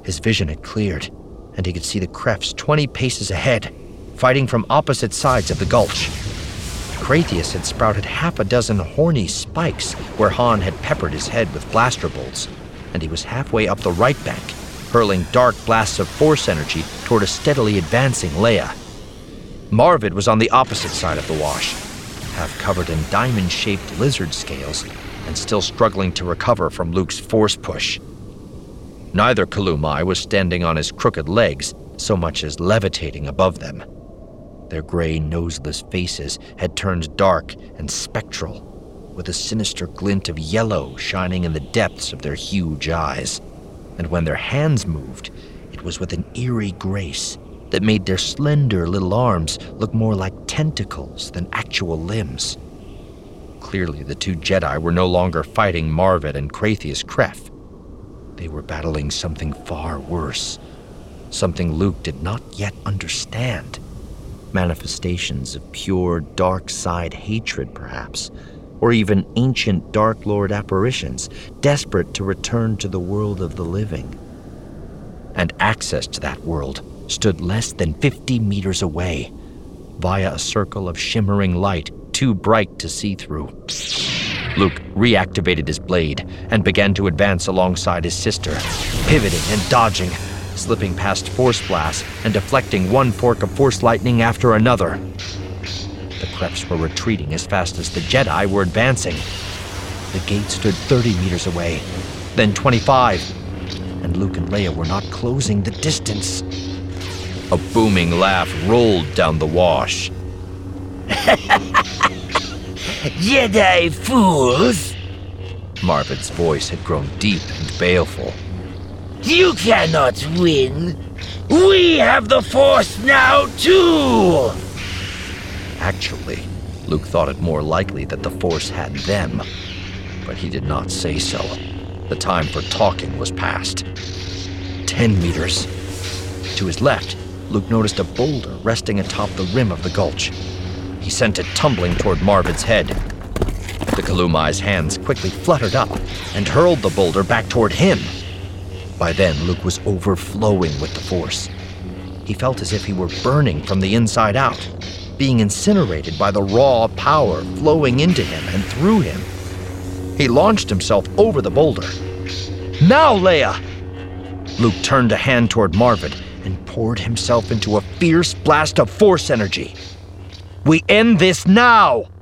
His vision had cleared, and he could see the Krefts 20 paces ahead, fighting from opposite sides of the gulch. Kratheus had sprouted half a dozen horny spikes where Han had peppered his head with blaster bolts, and he was halfway up the right bank, hurling dark blasts of force energy toward a steadily advancing Leia. Marvid was on the opposite side of the wash, half covered in diamond-shaped lizard scales and still struggling to recover from Luke's force push. Neither Kalumai was standing on his crooked legs so much as levitating above them. Their gray, noseless faces had turned dark and spectral, with a sinister glint of yellow shining in the depths of their huge eyes. And when their hands moved, it was with an eerie grace that made their slender little arms look more like tentacles than actual limbs. Clearly, the two Jedi were no longer fighting Marvid and Kratheus Kref. They were battling something far worse, something Luke did not yet understand. Manifestations of pure dark side hatred, perhaps, or even ancient Dark Lord apparitions, desperate to return to the world of the living. And access to that world stood less than 50 meters away, via a circle of shimmering light too bright to see through. Luke reactivated his blade and began to advance alongside his sister, pivoting and dodging, slipping past force blasts and deflecting one fork of force lightning after another. The Krefts were retreating as fast as the Jedi were advancing. The gate stood 30 meters away, then 25, and Luke and Leia were not closing the distance. A booming laugh rolled down the wash. Jedi fools! Marvid's voice had grown deep and baleful. You cannot win! We have the Force now, too! Actually, Luke thought it more likely that the Force had them, but he did not say so. The time for talking was past. 10 meters. To his left, Luke noticed a boulder resting atop the rim of the gulch. He sent it tumbling toward Marvid's head. The Kalumai's hands quickly fluttered up and hurled the boulder back toward him. By then, Luke was overflowing with the Force. He felt as if he were burning from the inside out, being incinerated by the raw power flowing into him and through him. He launched himself over the boulder. Now, Leia! Luke turned a hand toward Marvid and poured himself into a fierce blast of Force energy. We end this now!